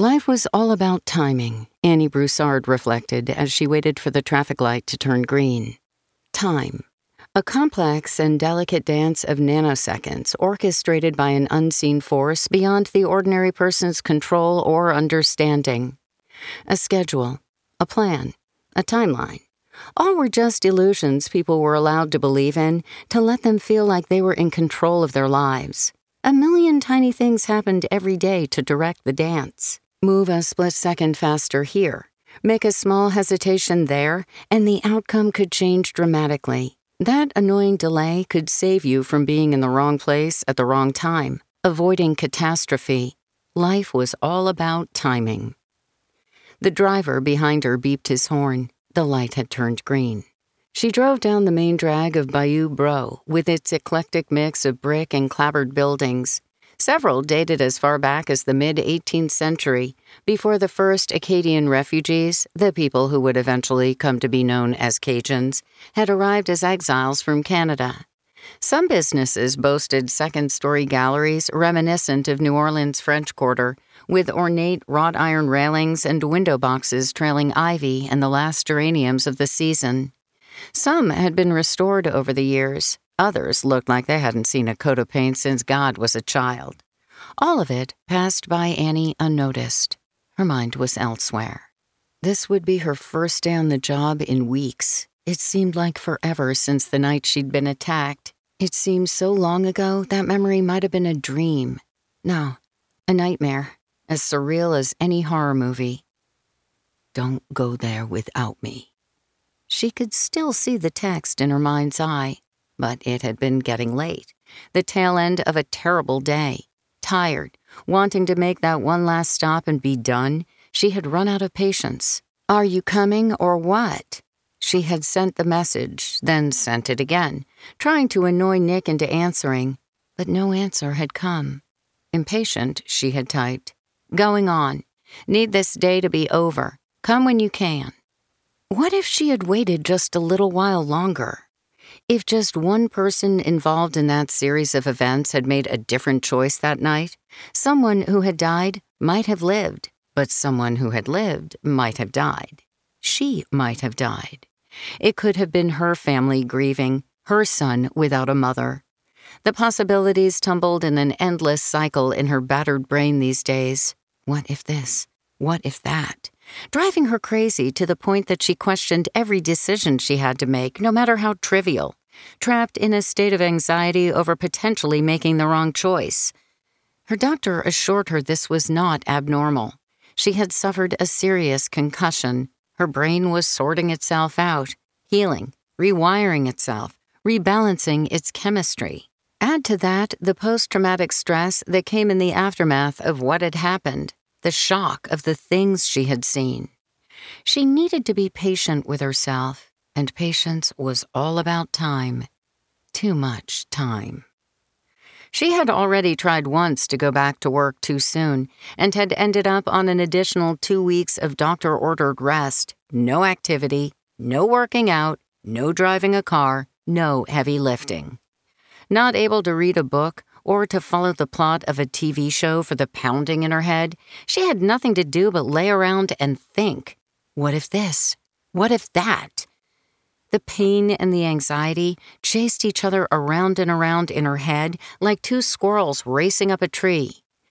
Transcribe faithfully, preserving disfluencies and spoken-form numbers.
Life was all about timing, Annie Broussard reflected as she waited for the traffic light to turn green. Time. A complex and delicate dance of nanoseconds orchestrated by an unseen force beyond the ordinary person's control or understanding. A schedule, a plan, a timeline. All were just illusions people were allowed to believe in to let them feel like they were in control of their lives. A million tiny things happened every day to direct the dance. Move a split second faster here. Make a small hesitation there, and the outcome could change dramatically. That annoying delay could save you from being in the wrong place at the wrong time, avoiding catastrophe. Life was all about timing. The driver behind her beeped his horn. The light had turned green. She drove down the main drag of Bayou Bro with its eclectic mix of brick and clapboard buildings. Several dated as far back as the mid-eighteenth century, before the first Acadian refugees, the people who would eventually come to be known as Cajuns, had arrived as exiles from Canada. Some businesses boasted second-story galleries reminiscent of New Orleans' French Quarter, with ornate wrought iron railings and window boxes trailing ivy and the last geraniums of the season. Some had been restored over the years. Others looked like they hadn't seen a coat of paint since God was a child. All of it passed by Annie unnoticed. Her mind was elsewhere. This would be her first day on the job in weeks. It seemed like forever since the night she'd been attacked. It seemed so long ago that memory might have been a dream. No, a nightmare, as surreal as any horror movie. Don't go there without me. She could still see the text in her mind's eye. But it had been getting late, the tail end of a terrible day. Tired, wanting to make that one last stop and be done, she had run out of patience. Are you coming or what? She had sent the message, then sent it again, trying to annoy Nick into answering, but no answer had come. Impatient, she had typed, going on. Need this day to be over. Come when you can. What if she had waited just a little while longer? If just one person involved in that series of events had made a different choice that night, someone who had died might have lived, but someone who had lived might have died. She might have died. It could have been her family grieving, her son without a mother. The possibilities tumbled in an endless cycle in her battered brain these days. What if this? What if that? Driving her crazy to the point that she questioned every decision she had to make, no matter how trivial, trapped in a state of anxiety over potentially making the wrong choice. Her doctor assured her this was not abnormal. She had suffered a serious concussion. Her brain was sorting itself out, healing, rewiring itself, rebalancing its chemistry. Add to that the post-traumatic stress that came in the aftermath of what had happened. The shock of the things she had seen. She needed to be patient with herself, and patience was all about time. Too much time. She had already tried once to go back to work too soon, and had ended up on an additional two weeks of doctor-ordered rest, no activity, no working out, no driving a car, no heavy lifting. Not able to read a book, or to follow the plot of a T V show for the pounding in her head, she had nothing to do but lay around and think. What if this? What if that? The pain and the anxiety chased each other around and around in her head like two squirrels racing up a tree.